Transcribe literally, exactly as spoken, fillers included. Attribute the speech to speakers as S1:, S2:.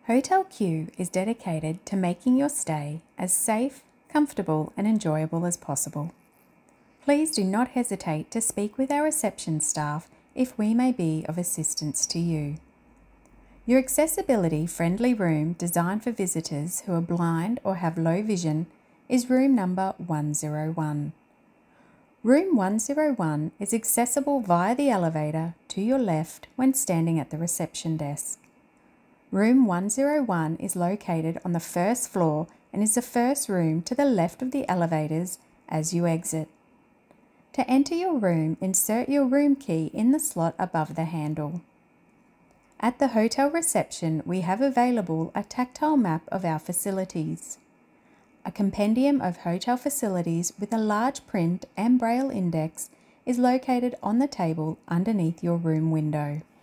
S1: Hotel Q is dedicated to making your stay as safe, comfortable and enjoyable as possible. Please do not hesitate to speak with our reception staff if we may be of assistance to you. Your accessibility-friendly room designed for visitors who are blind or have low vision is room number one oh one. Room one oh one is accessible via the elevator to your left when standing at the reception desk. Room one oh one is located on the first floor and is the first room to the left of the elevators as you exit. To enter your room, insert your room key in the slot above the handle. At the hotel reception, we have available a tactile map of our facilities. A compendium of hotel facilities with a large print and braille index is located on the table underneath your room window.